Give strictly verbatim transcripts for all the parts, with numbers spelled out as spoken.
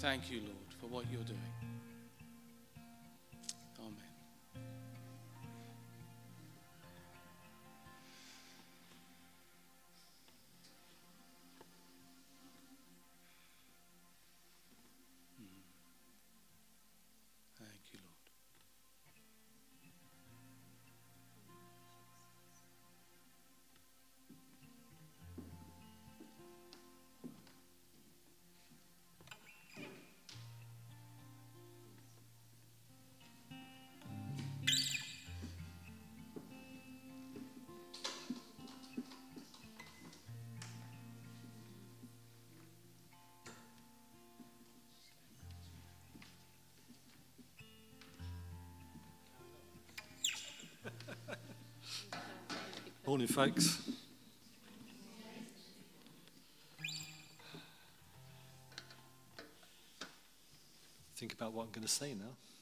thank you, Lord, for what you're doing. Amen. Thank you, Lord. Morning, folks. Think about what I'm going to say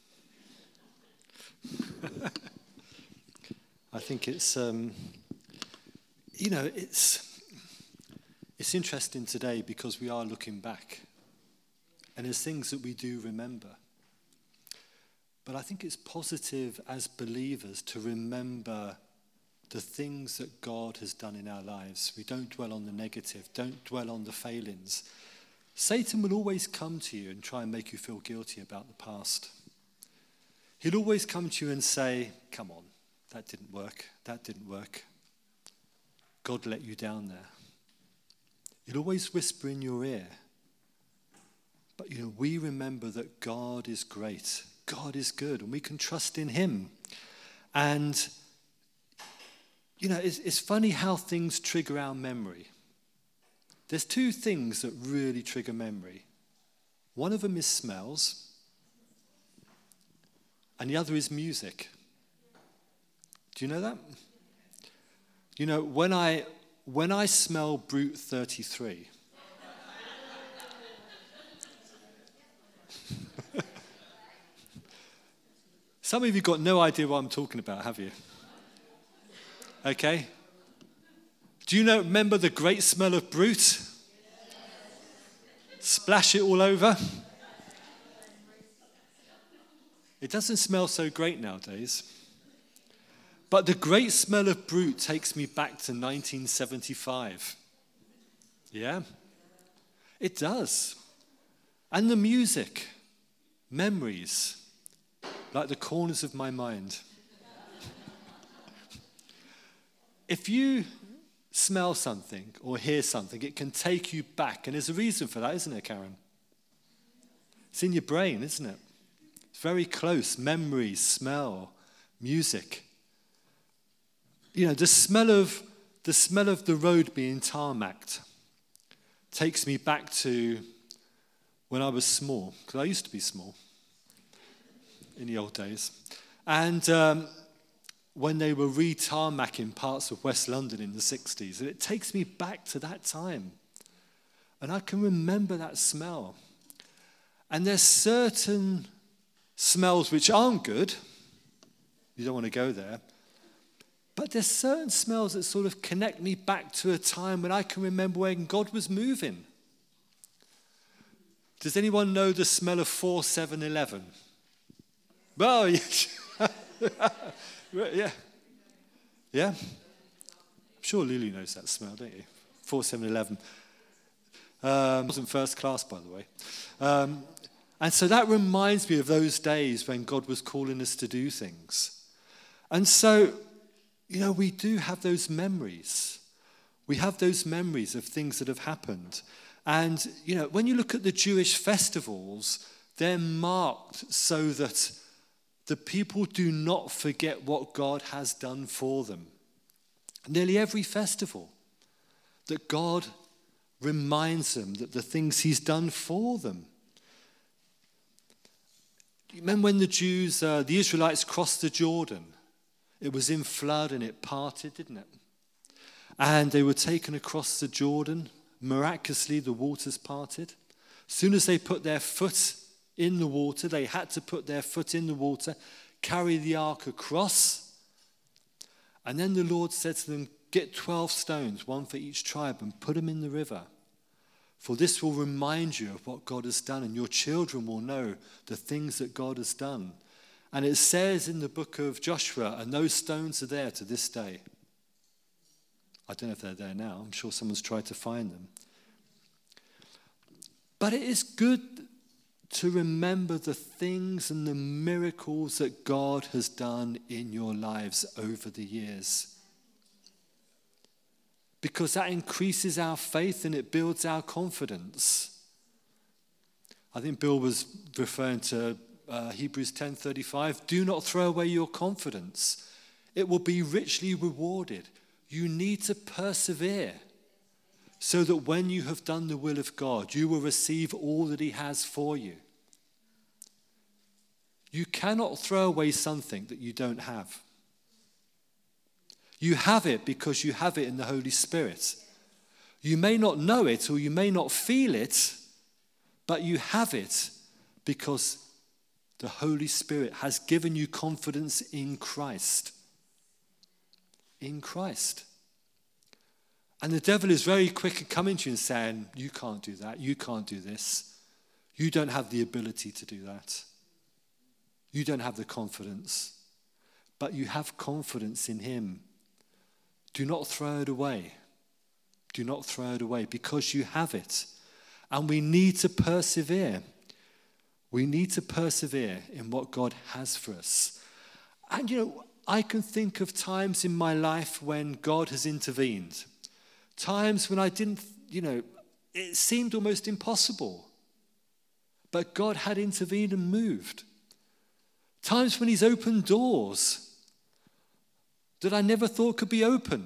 now. I think it's, um, you know, it's it's interesting today because we are looking back, and there's things that we do remember. But I think it's positive as believers to remember the things that God has done in our lives. We don't dwell on the negative, don't dwell on the failings. Satan will always come to you and try and make you feel guilty about the past. He'll always come to you and say, come on, that didn't work, that didn't work. God let you down there. He'll always whisper in your ear. But you know, we remember that God is great, God is good, and we can trust in him. And you know, it's, it's funny how things trigger our memory. There's two things that really trigger memory. One of them is smells, and the other is music. Do you know that? You know, when I when I smell Brute thirty-three, some of you got no idea what I'm talking about, have you? Okay. Do you know, remember the great smell of Brute? Splash it all over. It doesn't smell so great nowadays. But the great smell of Brute takes me back to nineteen seventy-five. Yeah? It does. And the music, memories, like the corners of my mind. If you smell something or hear something, it can take you back. And there's a reason for that, isn't it, Karen? It's in your brain, isn't it? It's very close. Memory, smell, music. You know, the smell of the smell of the road being tarmacked takes me back to when I was small, because I used to be small in the old days. And um, when they were re-tarmacking parts of West London in the sixties. And it takes me back to that time. And I can remember that smell. And there's certain smells which aren't good. You don't want to go there. But there's certain smells that sort of connect me back to a time when I can remember when God was moving. Does anyone know the smell of four seven eleven? Well, yeah. Yeah? I'm sure Lily knows that smell, don't you? four seven eleven. Um, wasn't first class, by the way. Um, and so that reminds me of those days when God was calling us to do things. And so, you know, we do have those memories. We have those memories of things that have happened. And, you know, when you look at the Jewish festivals, they're marked so that the people do not forget what God has done for them. Nearly every festival, that God reminds them that the things he's done for them. You remember when the Jews, uh, the Israelites crossed the Jordan? It was in flood and it parted, didn't it? And they were taken across the Jordan. Miraculously, the waters parted. As soon as they put their foot in the water, they had to put their foot in the water, carry the ark across. And then the Lord said to them, get twelve stones, one for each tribe, and put them in the river. For this will remind you of what God has done, and your children will know the things that God has done. And it says in the book of Joshua, and those stones are there to this day. I don't know if they're there now. I'm sure someone's tried to find them. But it is good to remember the things and the miracles that God has done in your lives over the years. Because that increases our faith and it builds our confidence. I think Bill was referring to uh, Hebrews ten thirty-five. Do not throw away your confidence. It will be richly rewarded. You need to persevere so that when you have done the will of God, you will receive all that he has for you. You cannot throw away something that you don't have. You have it because you have it in the Holy Spirit. You may not know it or you may not feel it, but you have it because the Holy Spirit has given you confidence in Christ. In Christ. And the devil is very quick at coming to you and saying, you can't do that, you can't do this. You don't have the ability to do that. You don't have the confidence. But you have confidence in him. Do not throw it away. Do not throw it away because you have it. And we need to persevere. We need to persevere in what God has for us. And you know, I can think of times in my life when God has intervened. Times when I didn't, you know, it seemed almost impossible. But God had intervened and moved. Times when he's opened doors that I never thought could be open.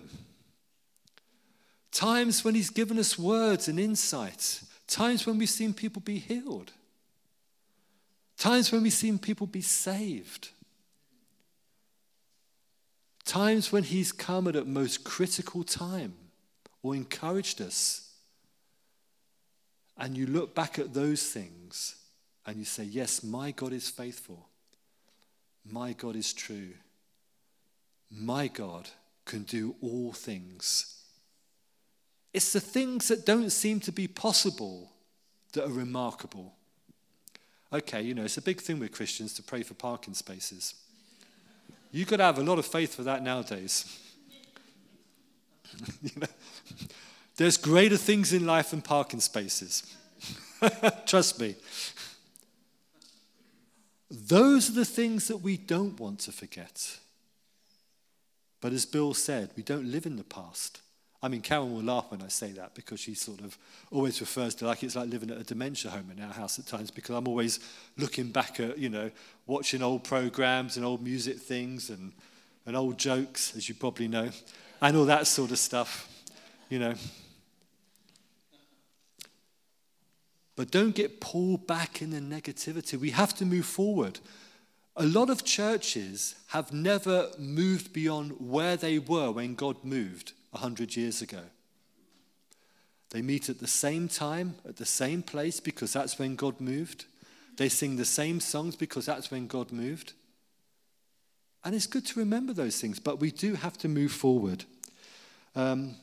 Times when he's given us words and insights. Times when we've seen people be healed. Times when we've seen people be saved. Times when he's come at a most critical time or encouraged us. And you look back at those things and you say, yes, my God is faithful. My God is true. My God can do all things. It's the things that don't seem to be possible that are remarkable. Okay, you know, it's a big thing with Christians to pray for parking spaces. You've got to have a lot of faith for that nowadays. You know, there's greater things in life than parking spaces. Trust me. Those are the things that we don't want to forget. But as Bill said, we don't live in the past. I mean, Karen will laugh when I say that because she sort of always refers to like it's like living at a dementia home in our house at times because I'm always looking back at, you know, watching old programs and old music things and, and old jokes, as you probably know, and all that sort of stuff, you know. But don't get pulled back in the negativity. We have to move forward. A lot of churches have never moved beyond where they were when God moved a hundred years ago. They meet at the same time, at the same place, because that's when God moved. They sing the same songs because that's when God moved. And it's good to remember those things, but we do have to move forward. Um,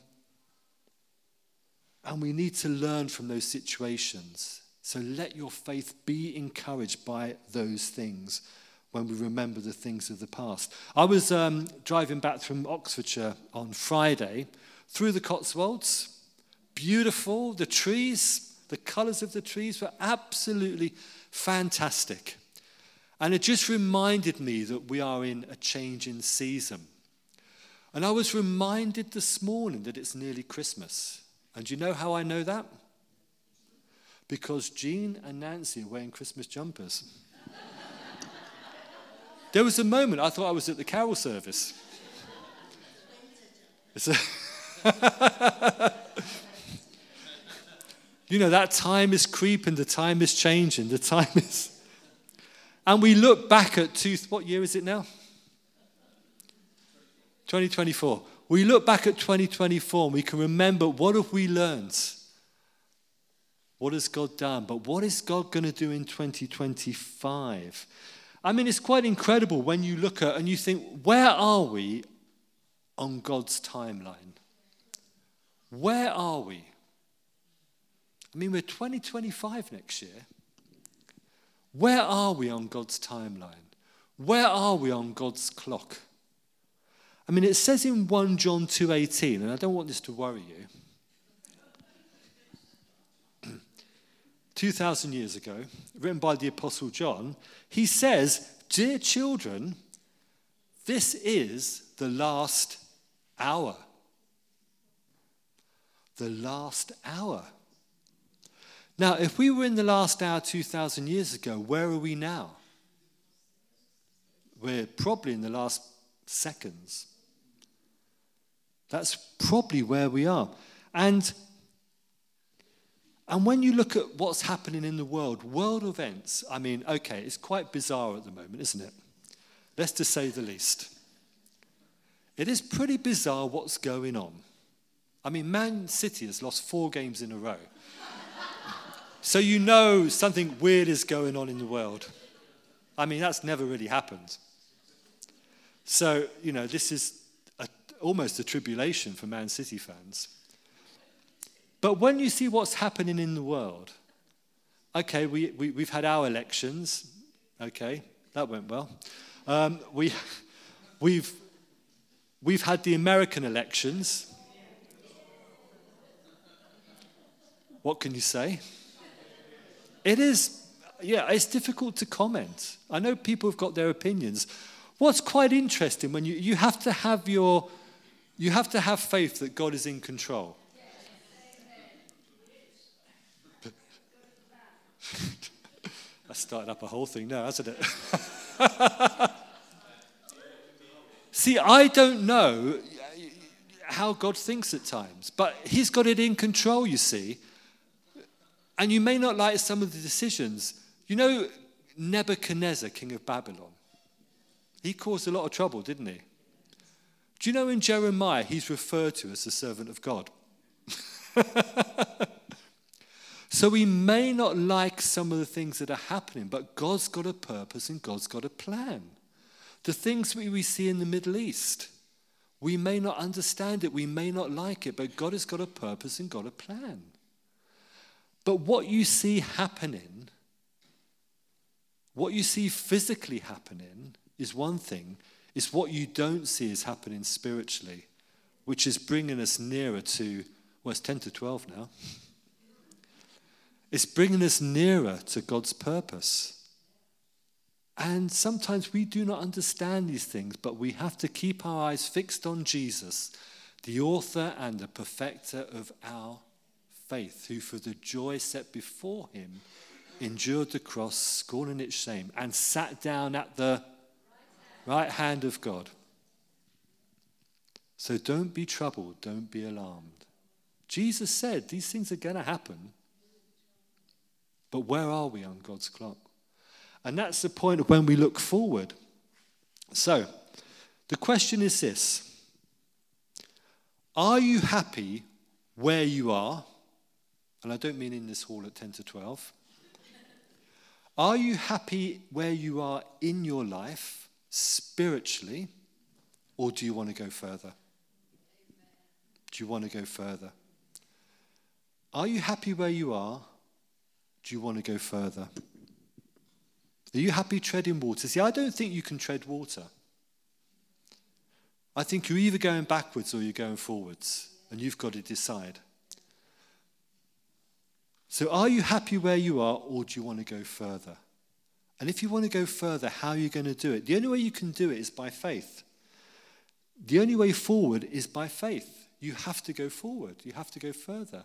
and we need to learn from those situations. So let your faith be encouraged by those things when we remember the things of the past. I was um, driving back from Oxfordshire on Friday through the Cotswolds. Beautiful. The trees, the colours of the trees were absolutely fantastic. And it just reminded me that we are in a changing season. And I was reminded this morning that it's nearly Christmas. And do you know how I know that? Because Jean and Nancy are wearing Christmas jumpers. There was a moment I thought I was at the carol service. It's a you know, that time is creeping, the time is changing, the time is... And we look back at, two, what year is it now? twenty twenty-four. We look back at twenty twenty-four and we can remember, what have we learned? What has God done? But what is God going to do in twenty twenty-five? I mean, it's quite incredible when you look at and you think, where are we on God's timeline? Where are we? I mean, we're twenty twenty-five next year. Where are we on God's timeline? Where are we on God's clock? I mean, it says in First John two eighteen, and I don't want this to worry you. two thousand years ago, written by the Apostle John, he says, "Dear children, this is the last hour." The last hour. Now, if we were in the last hour two thousand years ago, where are we now? We're probably in the last seconds. That's probably where we are. And, and when you look at what's happening in the world, world events, I mean, okay, it's quite bizarre at the moment, isn't it? Let's just say the least. It is pretty bizarre what's going on. I mean, Man City has lost four games in a row. So you know something weird is going on in the world. I mean, that's never really happened. So, you know, this is a, almost a tribulation for Man City fans. But when you see what's happening in the world, okay, we, we, we've had our elections. Okay, that went well. Um, we, we've, we've had the American elections. What can you say? It is, yeah, it's difficult to comment. I know people have got their opinions. What's quite interesting when you, you have to have your, you have to have faith that God is in control. I started up a whole thing now, hasn't it? See, I don't know how God thinks at times, but he's got it in control, you see. And you may not like some of the decisions. You know Nebuchadnezzar, king of Babylon? He caused a lot of trouble, didn't he? Do you know in Jeremiah, he's referred to as the servant of God? So we may not like some of the things that are happening, but God's got a purpose and God's got a plan. The things we, we see in the Middle East, we may not understand it, we may not like it, but God has got a purpose and got a plan. But what you see happening, what you see physically happening is one thing. It's what you don't see is happening spiritually, which is bringing us nearer to, well, it's ten to twelve now. It's bringing us nearer to God's purpose. And sometimes we do not understand these things, but we have to keep our eyes fixed on Jesus, the author and the perfecter of our faith, who for the joy set before him endured the cross, scorning its shame, and sat down at the right hand of God. So don't be troubled, don't be alarmed. Jesus said these things are going to happen. But where are we on God's clock? And that's the point of when we look forward. So the question is this: are you happy where you are? And I don't mean in this hall at ten to twelve. Are you happy where you are in your life, spiritually, or do you want to go further? Do you want to go further? Are you happy where you are? Do you want to go further? Are you happy treading water? See, I don't think you can tread water. I think you're either going backwards or you're going forwards, and you've got to decide. So are you happy where you are, or do you want to go further? And if you want to go further, how are you going to do it? The only way you can do it is by faith. The only way forward is by faith. You have to go forward. You have to go further.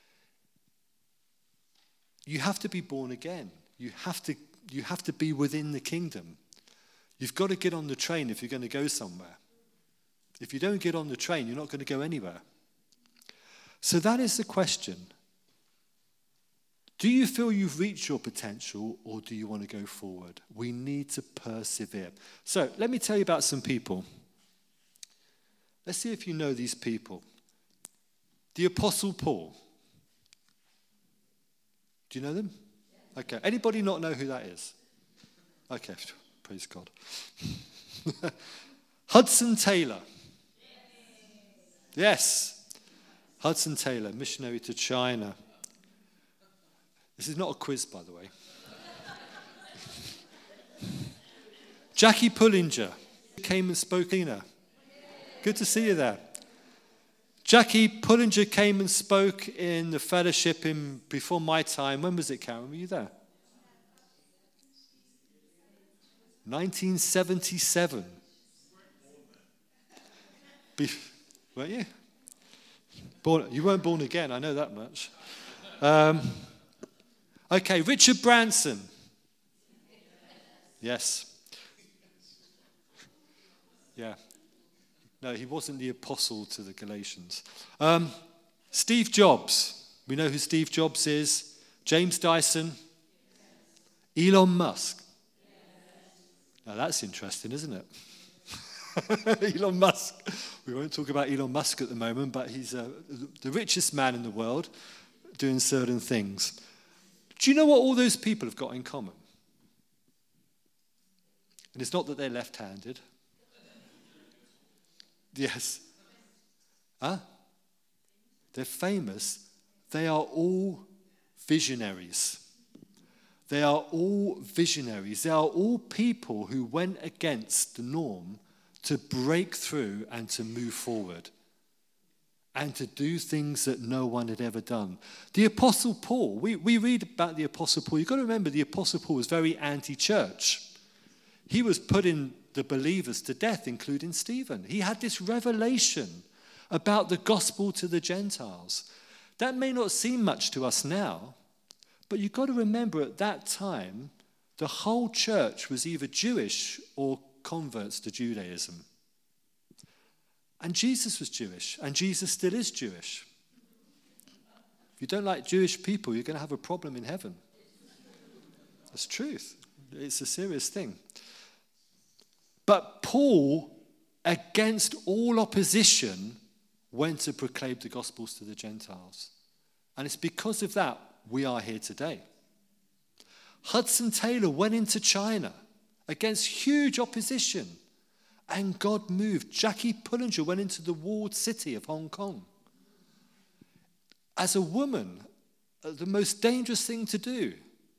You have to be born again. You have to, you have to be within the kingdom. You've got to get on the train if you're going to go somewhere. If you don't get on the train, you're not going to go anywhere. So that is the question. Do you feel you've reached your potential, or do you want to go forward? We need to persevere. So let me tell you about some people. Let's see if you know these people. The Apostle Paul. Do you know them? Okay. Anybody not know who that is? Okay. Praise God. Hudson Taylor. Yes. Hudson Taylor, missionary to China. This is not a quiz, by the way. Jackie Pullinger came and spoke. Good to see you there. Jackie Pullinger came and spoke in the fellowship in before my time. When was it, Karen? Were you there? nineteen seventy-seven. Be- weren't you? Born, you weren't born again, I know that much. Um, okay, Richard Branson. Yes. Yeah. No, he wasn't the apostle to the Galatians. Um, Steve Jobs. We know who Steve Jobs is. James Dyson. Elon Musk. Now that's interesting, isn't it? Elon Musk. We won't talk about Elon Musk at the moment, but he's uh, the richest man in the world doing certain things. Do you know what all those people have got in common? And it's not that they're left-handed. Yes. Huh? They're famous. They are all visionaries. They are all visionaries. They are all people who went against the norm to break through and to move forward and to do things that no one had ever done. The Apostle Paul, we, we read about the Apostle Paul. You've got to remember the Apostle Paul was very anti-church. He was putting the believers to death, including Stephen. He had this revelation about the gospel to the Gentiles. That may not seem much to us now, but you've got to remember at that time, the whole church was either Jewish or converts to Judaism. And Jesus was Jewish, and Jesus still is Jewish. If you don't like Jewish people, you're going to have a problem in heaven. That's truth. It's a serious thing. But Paul, against all opposition, went to proclaim the gospels to the Gentiles. And it's because of that we are here today. Hudson Taylor went into China against huge opposition, and God moved. Jackie Pullinger went into the walled city of Hong Kong. As a woman, the most dangerous thing to do.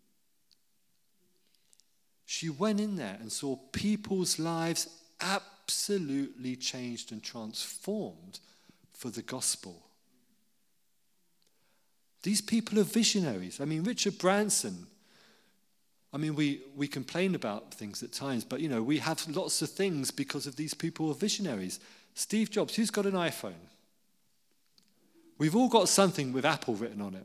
She went in there and saw people's lives absolutely changed and transformed for the gospel. These people are visionaries. I mean, Richard Branson, I mean, we, we complain about things at times, but, you know, we have lots of things because of these people who are visionaries. Steve Jobs, who's got an iPhone? We've all got something with Apple written on it.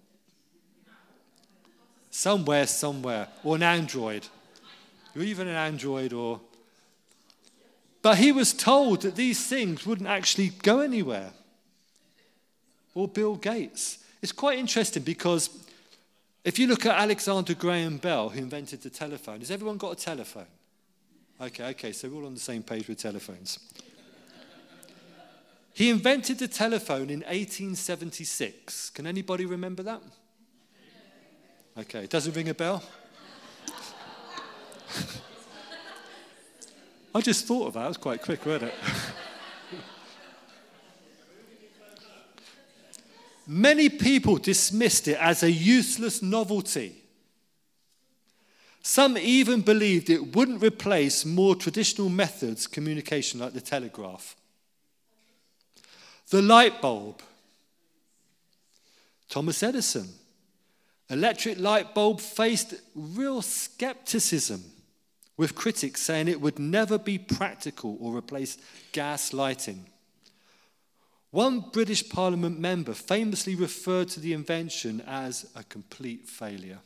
Somewhere, somewhere. Or an Android. Or even an Android or... But he was told that these things wouldn't actually go anywhere. Or Bill Gates. It's quite interesting because if you look at Alexander Graham Bell, who invented the telephone, has everyone got a telephone? Okay, okay, so we're all on the same page with telephones. He invented the telephone in eighteen seventy-six. Can anybody remember that? Okay, it doesn't ring a bell? I just thought of that. It was quite quick, wasn't it? Many people dismissed it as a useless novelty. Some even believed it wouldn't replace more traditional methods of communication like the telegraph. The light bulb. Thomas Edison. Electric light bulb faced real skepticism, with critics saying it would never be practical or replace gas lighting. One British Parliament member famously referred to the invention as a complete failure.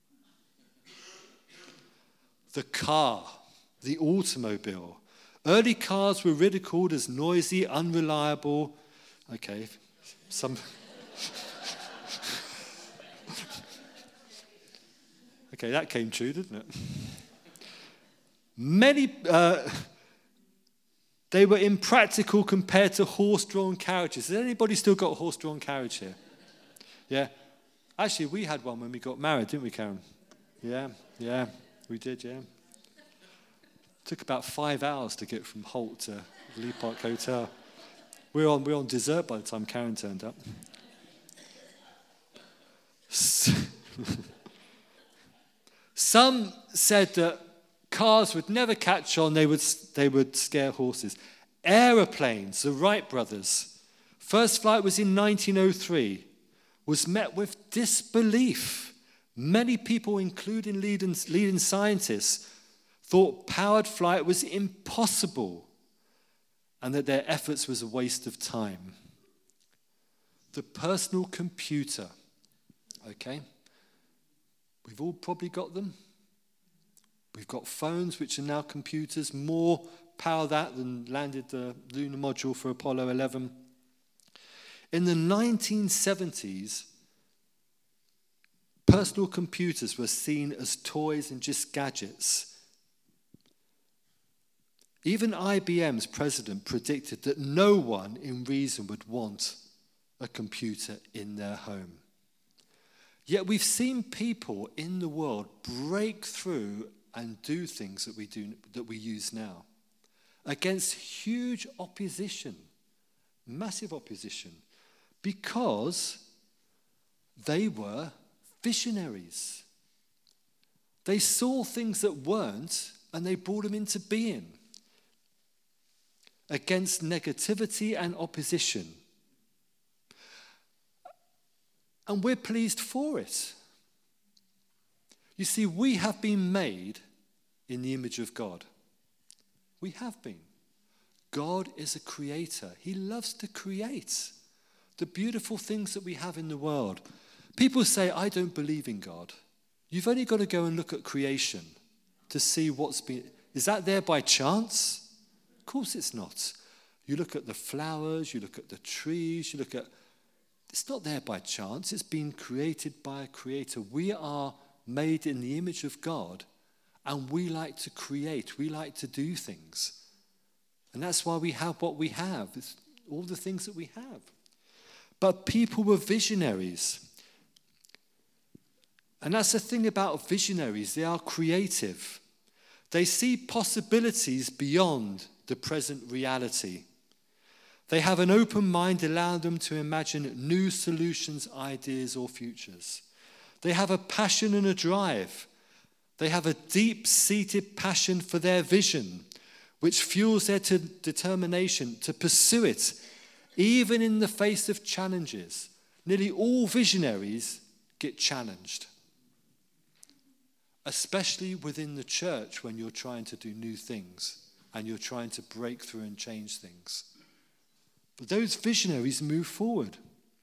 The car, the automobile. Early cars were ridiculed as noisy, unreliable. Okay, some... okay, that came true, didn't it? Many... Uh, They were impractical compared to horse-drawn carriages. Has anybody still got a horse-drawn carriage here? Yeah. Actually, we had one when we got married, didn't we, Karen? Yeah, yeah, we did, yeah. Took about five hours to get from Holt to Lee Park Hotel. We were on, we were on dessert by the time Karen turned up. Some said that cars would never catch on, they would, they would scare horses. Aeroplanes, the Wright brothers, first flight was in nineteen oh three, was met with disbelief. Many people, including leading, leading scientists, thought powered flight was impossible and that their efforts was a waste of time. The personal computer, okay? We've all probably got them. We've got phones, which are now computers, more power that than landed the lunar module for Apollo eleven. In the nineteen seventies, personal computers were seen as toys and just gadgets. Even I B M's president predicted that no one in reason would want a computer in their home. Yet we've seen people in the world break through and do things that we do that we use now against huge opposition, massive opposition, because they were visionaries. They saw things that weren't and they brought them into being against negativity and opposition. And we're pleased for it. You see, we have been made in the image of God. We have been. God is a creator. He loves to create the beautiful things that we have in the world. People say, I don't believe in God. You've only got to go and look at creation to see what's been. Is that there by chance? Of course it's not. You look at the flowers, you look at the trees, you look at. It's not there by chance. It's been created by a creator. We are made in the image of God, and we like to create. We like to do things. And that's why we have what we have. It's all the things that we have. But people were visionaries. And that's the thing about visionaries. They are creative. They see possibilities beyond the present reality. They have an open mind, allowing them to imagine new solutions, ideas, or futures. They have a passion and a drive. They have a deep-seated passion for their vision, which fuels their t- determination to pursue it, even in the face of challenges. Nearly all visionaries get challenged, especially within the church when you're trying to do new things and you're trying to break through and change things. But those visionaries move forward.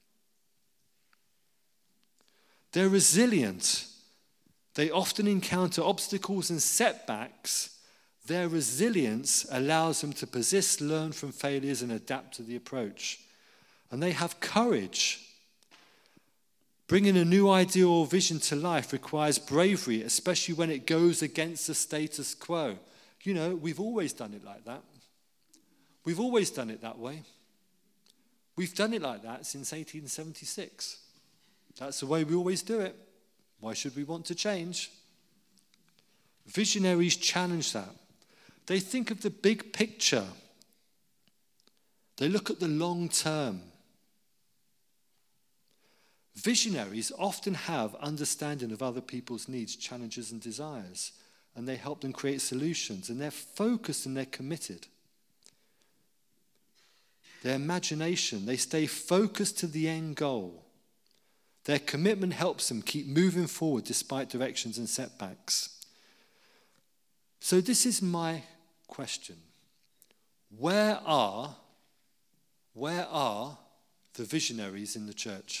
They're resilient. They often encounter obstacles and setbacks. Their resilience allows them to persist, learn from failures, and adapt to the approach. And they have courage. Bringing a new idea or vision to life requires bravery, especially when it goes against the status quo. You know, we've always done it like that. We've always done it that way. We've done it like that since eighteen seventy-six. That's the way we always do it. Why should we want to change? Visionaries challenge that. They think of the big picture. They look at the long term. Visionaries often have understanding of other people's needs, challenges, and desires, and they help them create solutions, and they're focused and they're committed. Their imagination, they stay focused to the end goal. Their commitment helps them keep moving forward despite directions and setbacks. So this is my question. Where are, where are the visionaries in the church?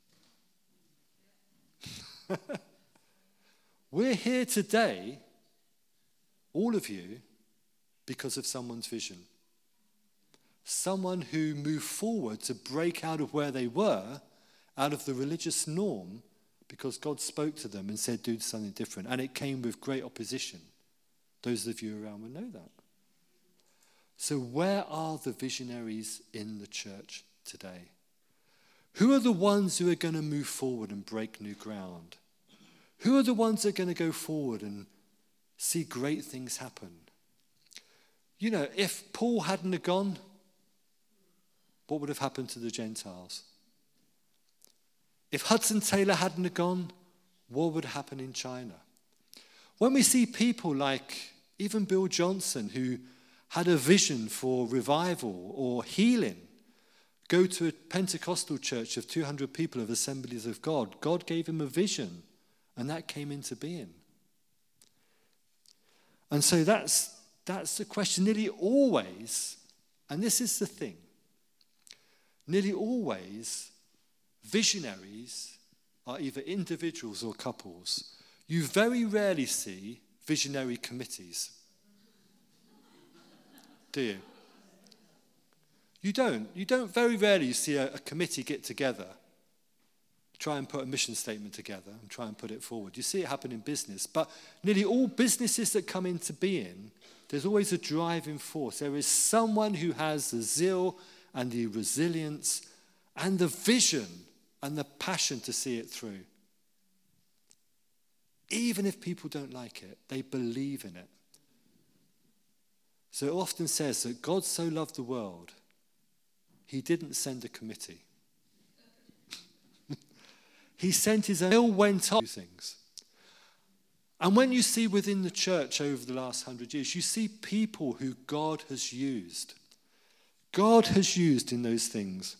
We're here today, all of you, because of someone's vision. Someone who moved forward to break out of where they were, out of the religious norm, because God spoke to them and said, do something different. And it came with great opposition. Those of you around will know that. So where are the visionaries in the church today? Who are the ones who are going to move forward and break new ground? Who are the ones that are going to go forward and see great things happen? You know, if Paul hadn't have gone, what would have happened to the Gentiles? If Hudson Taylor hadn't have gone, what would happen in China? When we see people like even Bill Johnson, who had a vision for revival or healing, go to a Pentecostal church of two hundred people of Assemblies of God, God gave him a vision, and that came into being. And so that's, that's the question. Nearly always, and this is the thing, nearly always visionaries are either individuals or couples. You very rarely see visionary committees. Do you? You don't. You don't very rarely see a, a committee get together, try and put a mission statement together and try and put it forward. You see it happen in business. But nearly all businesses that come into being, there's always a driving force. There is someone who has the zeal and the resilience and the vision and the passion to see it through. Even if people don't like it, they believe in it. So it often says that God so loved the world, he didn't send a committee. He sent his own. Still went on things. And when you see within the church over the last hundred years, you see people who God has used. God has used in those things.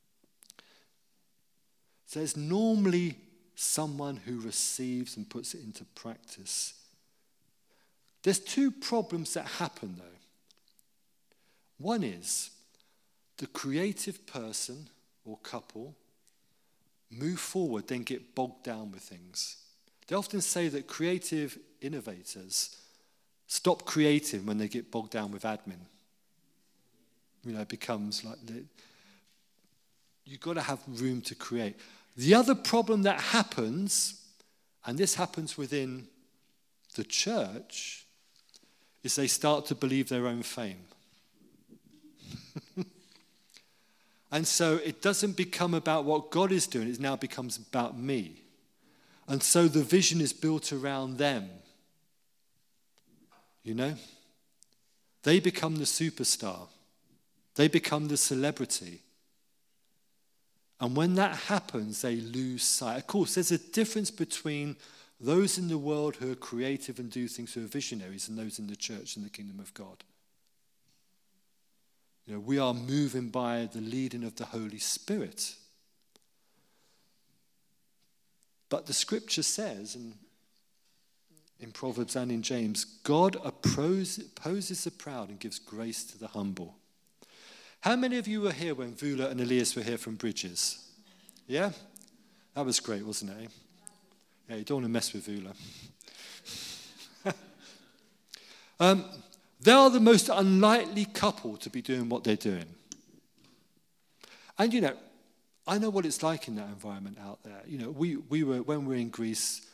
So there's normally someone who receives and puts it into practice. There's two problems that happen, though. One is the creative person or couple move forward, then get bogged down with things. They often say that creative innovators stop creating when they get bogged down with admin. You know, it becomes like, the, you've got to have room to create. The other problem that happens, and this happens within the church, is they start to believe their own fame. And so it doesn't become about what God is doing, it now becomes about me. And so the vision is built around them. You know? They become the superstar. They become the celebrity. And when that happens, they lose sight. Of course, there's a difference between those in the world who are creative and do things who are visionaries and those in the church and the kingdom of God. You know, we are moving by the leading of the Holy Spirit. But the scripture says, and in Proverbs and in James, God opposes the proud and gives grace to the humble. How many of you were here when Vula and Elias were here from Bridges? Yeah? That was great, wasn't it? Eh? Yeah, you don't want to mess with Vula. um, they are the most unlikely couple to be doing what they're doing. And, you know, I know what it's like in that environment out there. You know, we, we were, when we were in Greece,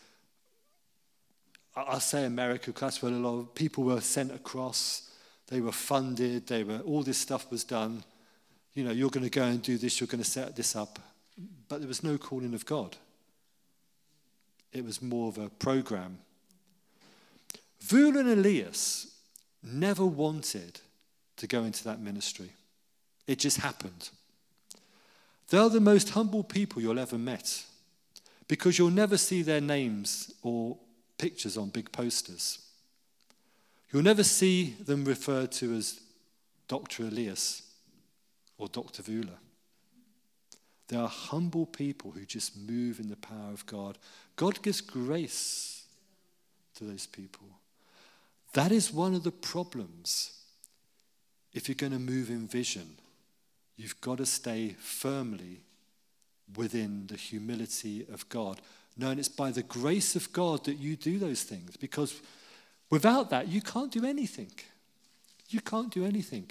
I'll say America, because that's where a lot of people were sent across. They were funded. They were, all this stuff was done. You know, you're going to go and do this. You're going to set this up. But there was no calling of God. It was more of a program. Vula and Elias never wanted to go into that ministry. It just happened. They're the most humble people you'll ever met, because you'll never see their names or pictures on big posters. You'll never see them referred to as Doctor Elias or Doctor Vula. They are humble people who just move in the power of God. God gives grace to those people. That is one of the problems. If you're going to move in vision, you've got to stay firmly within the humility of God. Knowing it's by the grace of God that you do those things. Because without that, you can't do anything. You can't do anything.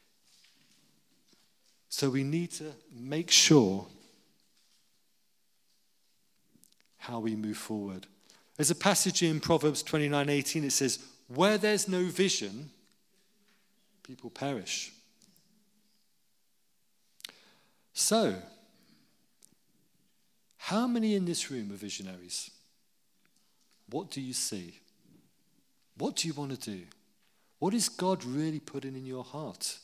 So we need to make sure how we move forward. There's a passage in Proverbs twenty-nine eighteen. It says, where there's no vision, people perish. So, how many in this room are visionaries? What do you see? What do you want to do? What is God really putting in your heart?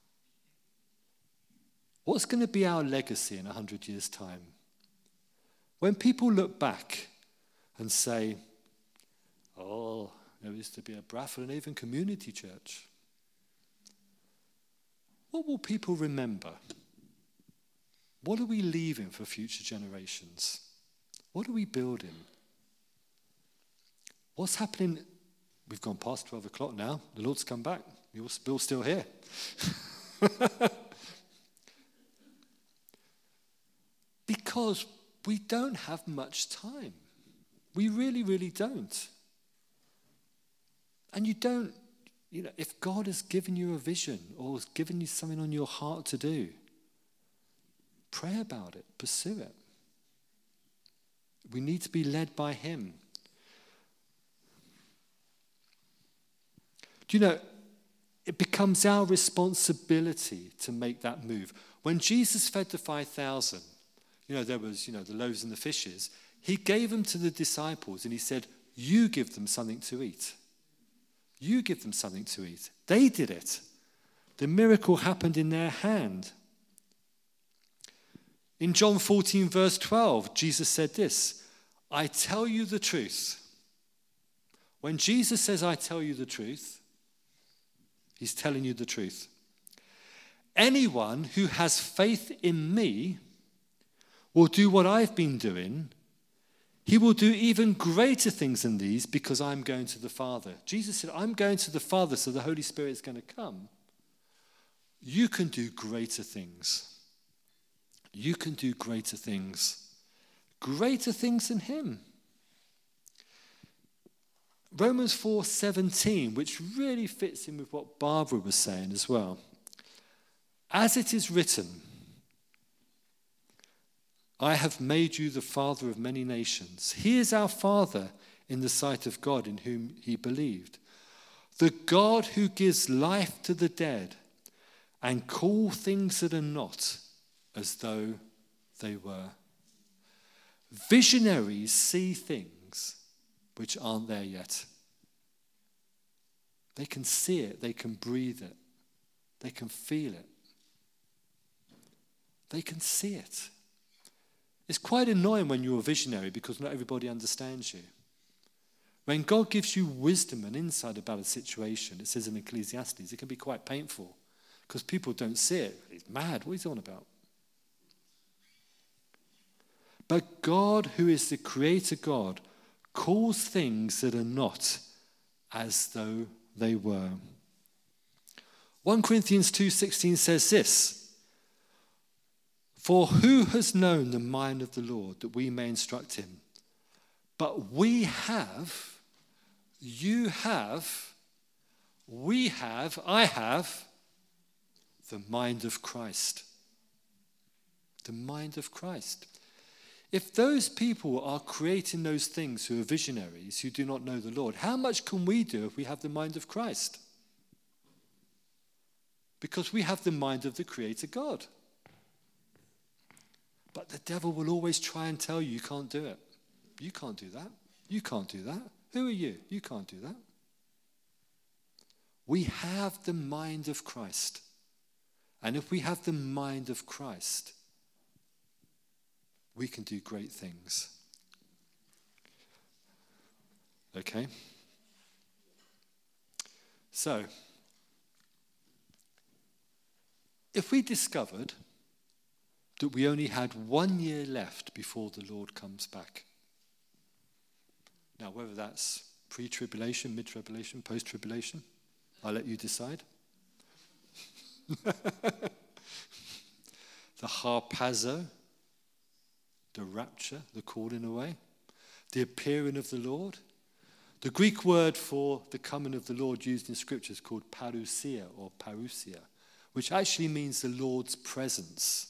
What's going to be our legacy in a hundred years' time? When people look back and say, Oh, there used to be a Bradford and Avon Community Church. What will people remember? What are we leaving for future generations? What are we building? What's happening? We've gone past twelve o'clock now. The Lord's come back. You're still, still here. Because we don't have much time. We really, really don't. And you don't, you know, if God has given you a vision or has given you something on your heart to do, pray about it, pursue it. We need to be led by him. Do you know, it becomes our responsibility to make that move. When Jesus fed the five thousand, you know, there was, you know, the loaves and the fishes. He gave them to the disciples and he said, you give them something to eat. You give them something to eat. They did it. The miracle happened in their hand. In John fourteen, verse twelve, Jesus said this, I tell you the truth. When Jesus says, I tell you the truth, he's telling you the truth. Anyone who has faith in me will do what I've been doing. He will do even greater things than these because I'm going to the Father. Jesus said, I'm going to the Father, so the Holy Spirit is going to come. You can do greater things. You can do greater things. Greater things than him. Romans four seventeen, which really fits in with what Barbara was saying as well. As it is written, I have made you the father of many nations. He is our Father in the sight of God in whom he believed. The God who gives life to the dead and call things that are not as though they were. Visionaries see things which aren't there yet. They can see it, they can breathe it, they can feel it. They can see it. It's quite annoying when you're a visionary because not everybody understands you. When God gives you wisdom and insight about a situation, it says in Ecclesiastes, it can be quite painful because people don't see it. He's mad. What is he on about? But God, who is the creator God, calls things that are not as though they were. First Corinthians two sixteen says this, for who has known the mind of the Lord that we may instruct him? But we have, you have, we have, I have the mind of Christ. The mind of Christ. If those people are creating those things who are visionaries, who do not know the Lord, how much can we do if we have the mind of Christ? Because we have the mind of the Creator God. But the devil will always try and tell you, you can't do it. You can't do that. You can't do that. Who are you? You can't do that. We have the mind of Christ. And if we have the mind of Christ, we can do great things. Okay? So, if we discovered that we only had one year left before the Lord comes back. Now, whether that's pre-tribulation, mid-tribulation, post-tribulation, I'll let you decide. The harpazo, the rapture, the calling away, the appearing of the Lord. The Greek word for the coming of the Lord used in Scripture is called parousia or parousia, which actually means the Lord's presence.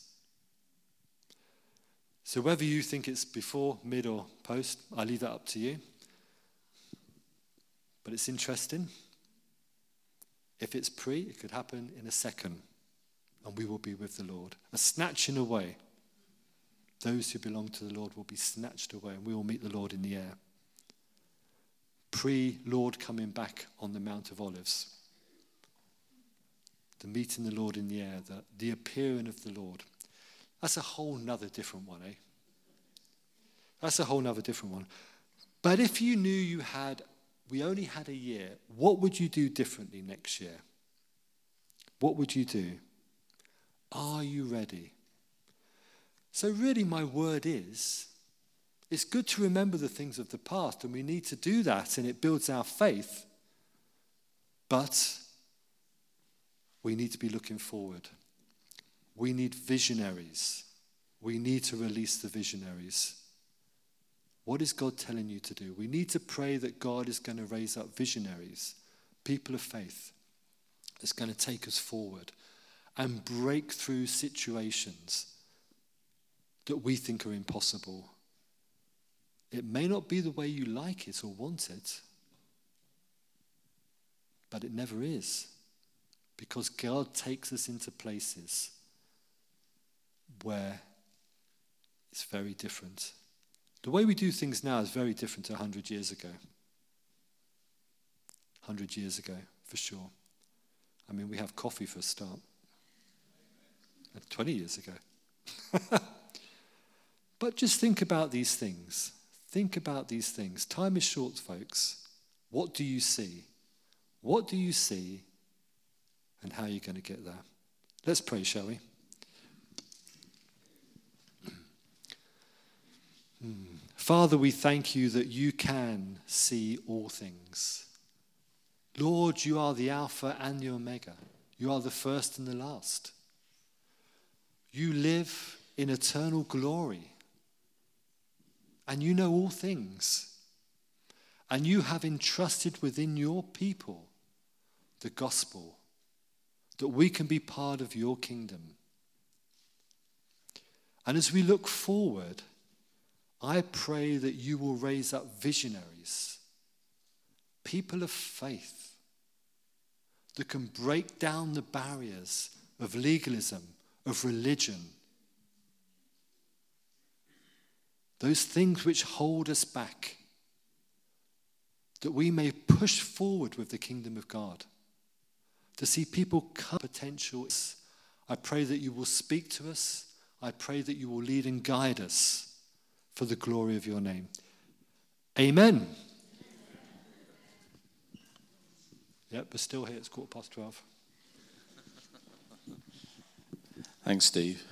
So whether you think it's before, mid, or post, I leave that up to you. But it's interesting. If it's pre, it could happen in a second, and we will be with the Lord. A snatching away. Those who belong to the Lord will be snatched away, and we will meet the Lord in the air. Pre-Lord coming back on the Mount of Olives. The meeting the Lord in the air, the, the appearing of the Lord. That's a whole nother different one, eh? That's a whole nother different one. But if you knew you had we only had a year. What would you do differently next year? What would you do? Are you ready? So really my word is, it's good to remember the things of the past, and we need to do that, and it builds our faith. But we need to be looking forward. We need visionaries. We need to release the visionaries. What is God telling you to do? We need to pray that God is going to raise up visionaries, people of faith, that's going to take us forward and break through situations that we think are impossible. It may not be the way you like it or want it, but it never is, because God takes us into places where it's very different. The way we do things now is very different to one hundred years ago. one hundred years ago, for sure. I mean, we have coffee for a start. twenty years ago. But just think about these things. Think about these things. Time is short, folks. What do you see? What do you see? And how are you going to get there? Let's pray, shall we? Hmm. Father, we thank you that you can see all things. Lord, you are the Alpha and the Omega. You are the first and the last. You live in eternal glory. And you know all things. And you have entrusted within your people the gospel, that we can be part of your kingdom. And as we look forward, I pray that you will raise up visionaries, people of faith, that can break down the barriers of legalism, of religion, those things which hold us back, that we may push forward with the kingdom of God, to see people come potential. I pray that you will speak to us. I pray that you will lead and guide us for the glory of your name. Amen. Yep, we're still here. It's quarter past twelve. Thanks, Steve.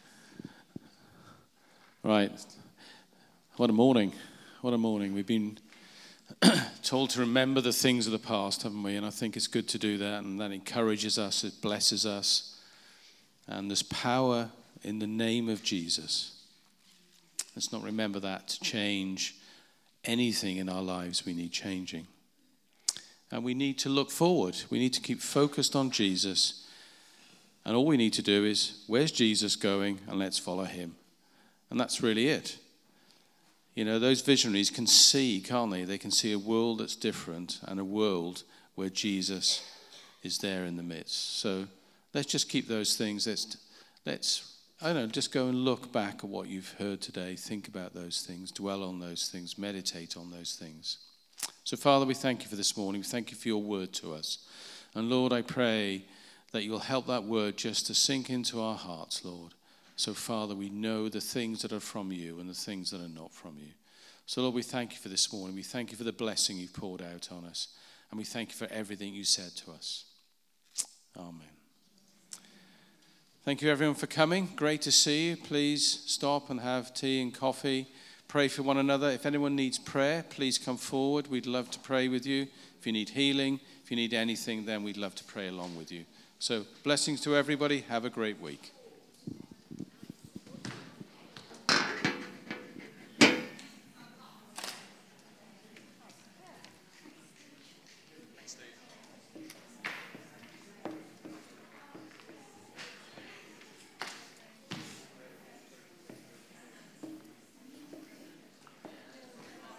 Right. What a morning. What a morning. We've been told to remember the things of the past, haven't we? And I think it's good to do that, and that encourages us, it blesses us. And there's power in the name of Jesus. Let's not remember that to change anything in our lives we need changing. And we need to look forward. We need to keep focused on Jesus. And all we need to do is, where's Jesus going? And let's follow him. And that's really it. You know, those visionaries can see, can't they? They can see a world that's different and a world where Jesus is there in the midst. So let's just keep those things. Let's, let's, I don't know, just go and look back at what you've heard today. Think about those things. Dwell on those things. Meditate on those things. So, Father, we thank you for this morning. We thank you for your word to us. And, Lord, I pray that you'll help that word just to sink into our hearts, Lord. So, Father, we know the things that are from you and the things that are not from you. So, Lord, we thank you for this morning. We thank you for the blessing you've poured out on us. And we thank you for everything you said to us. Amen. Thank you, everyone, for coming. Great to see you. Please stop and have tea and coffee. Pray for one another. If anyone needs prayer, please come forward. We'd love to pray with you. If you need healing, if you need anything, then we'd love to pray along with you. So, blessings to everybody. Have a great week.